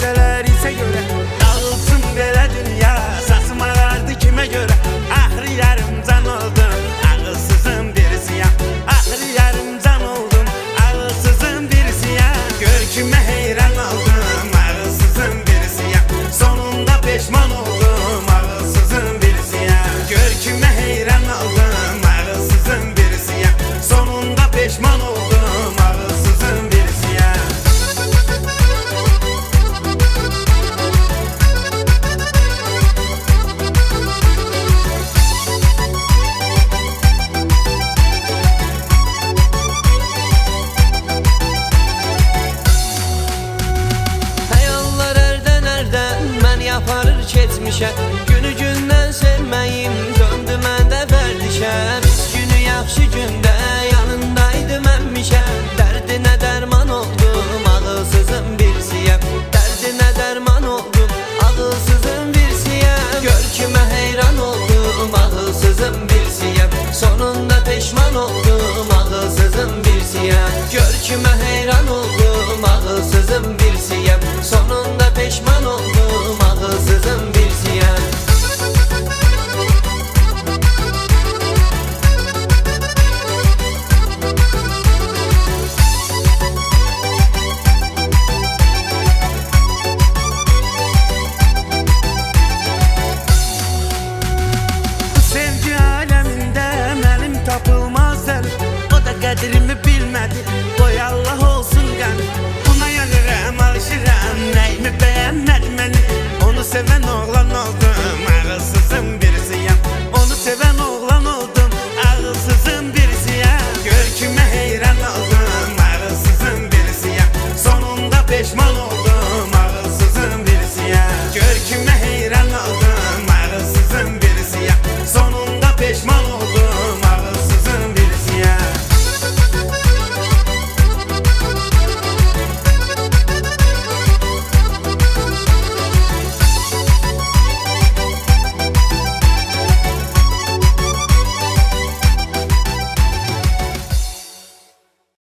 gecələr isə görə dağılsın belə dünya, saçım ağardı kimə görə. Axır yarım can oldum, ağılsızın birisiyəm. Axır yarım can oldum, ağılsızın birisiyəm. Gör kimə heyran oldum, ağılsızın birisiyəm. Sonunda peşman oldum, ağılsızın birisiyəm. Gör kimə heyran oldum, ağılsızın birisiyəm. Sonunda peşman oldum, ağılsızın birisiyəm. Xəyallar ərdən-ərdən məni aparır keçmişə.